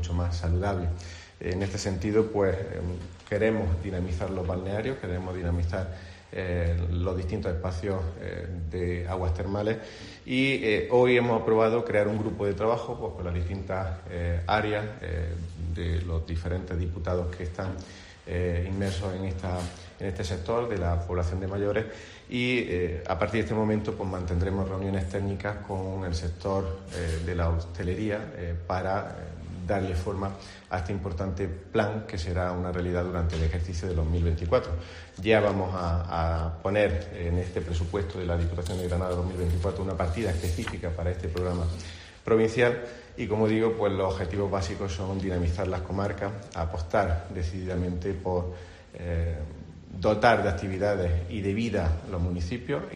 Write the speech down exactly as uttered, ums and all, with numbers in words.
mucho más saludable. En este sentido, pues queremos dinamizar los balnearios, queremos dinamizar eh, los distintos espacios eh, de aguas termales y eh, hoy hemos aprobado crear un grupo de trabajo pues, con las distintas eh, áreas eh, de los diferentes diputados que están eh, inmersos en, esta, en este sector de la población de mayores y eh, a partir de este momento pues, mantendremos reuniones técnicas con el sector eh, de la hostelería eh, para eh, darle forma a este importante plan que será una realidad durante el ejercicio de dos mil veinticuatro. Ya vamos a, a poner en este presupuesto de la Diputación de Granada dos mil veinticuatro una partida específica para este programa provincial y, como digo, pues los objetivos básicos son dinamizar las comarcas, apostar decididamente por eh, dotar de actividades y de vida los municipios.